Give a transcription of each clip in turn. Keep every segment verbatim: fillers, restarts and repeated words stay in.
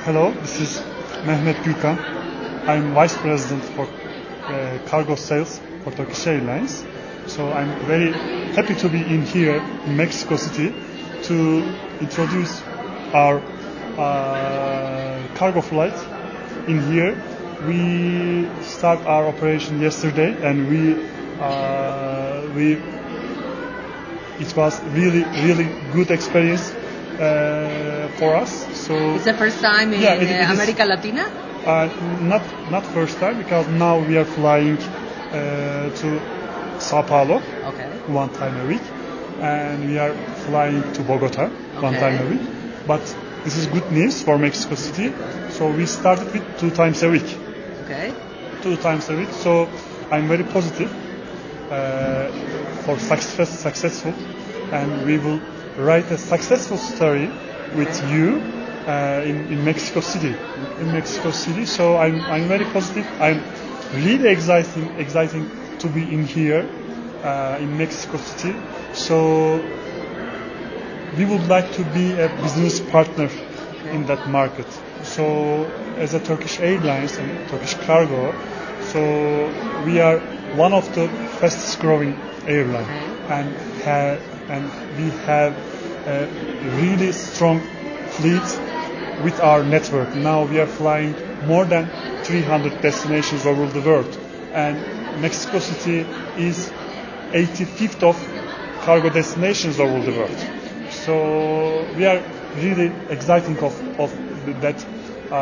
Hello, this is Mehmet Gürkan. I'm Vice President for uh, Cargo Sales for Turkish Airlines. So I'm very happy to be in here in Mexico City to introduce our uh, cargo flight in here. We start our operation yesterday, and we uh, we it was really really good experience uh, for us. So it's the first time in yeah, it, it America is, Latina? Uh, not not first time, because now we are flying uh, to Sao Paulo Okay. one time a week, and we are flying to Bogota one Okay. time a week. But this is good news for Mexico City. So we started with two times a week. Okay. Two times a week. So I'm very positive uh, for success, successful, and we will write a successful story with you uh, in, in Mexico City. In Mexico City. So I'm I'm very positive. I'm really exciting exciting to be in here uh, in Mexico City. So we would like to be a business partner in that market. So as a Turkish Airlines and Turkish Cargo, so we are one of the fastest growing airline, and have, and we have a really strong fleet with our network. Now we are flying more than three hundred destinations over the world, and Mexico City is eighty-fifth of cargo destinations over the world. So we are really exciting of of that. Uh,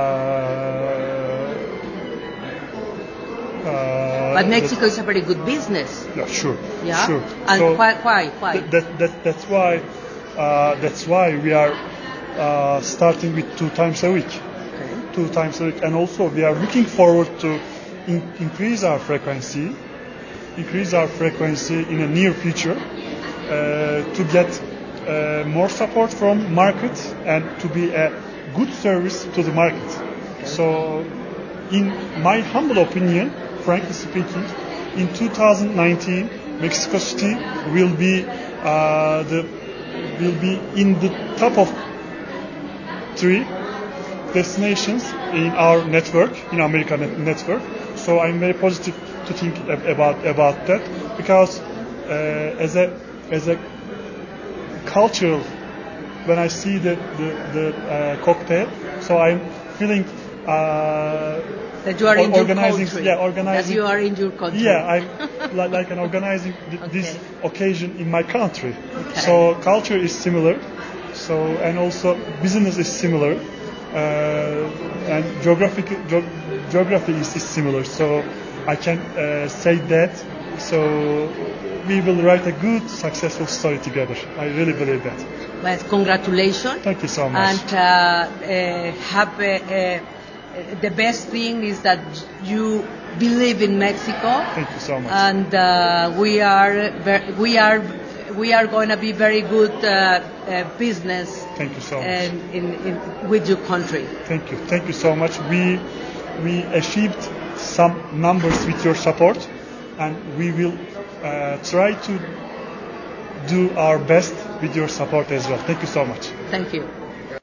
uh, But Mexico is a very good business. Yeah, sure. Yeah. Sure. And so why? Why? Why? That, that, that that's why uh, that's why we are uh, starting with two times a week. Okay. Two times a week, and also we are looking forward to in, increase our frequency, increase our frequency in the near future uh, to get uh, more support from market and to be a good service to the market. Okay. So, in my humble opinion, frankly speaking, in two thousand nineteen, Mexico City will be uh, the will be in the top of three destinations in our network, in American net- network. So I'm very positive to think about about that, because uh, as a as a cultural, when I see the the, the uh, cocktail, so I'm feeling uh, that you are in organizing, your country. yeah, organizing. That you are in your country. Yeah, I'm like, like an organizing th- Okay. this occasion in my country. Okay. So culture is similar. So and also business is similar, uh, and geographic ge- geography is, is similar. So I can uh, say that. So we will write a good, successful story together. I really believe that. Well, congratulations. Thank you so much. And uh, uh, have uh, uh, the best thing is that you believe in Mexico. Thank you so much. And uh, we are ver- we are we are going to be very good uh, uh, business. Thank you so much. In, in, in, with your country. Thank you. Thank you so much. We we achieved some numbers with your support, and we will uh, try to do our best with your support as well. Thank you so much. Thank you.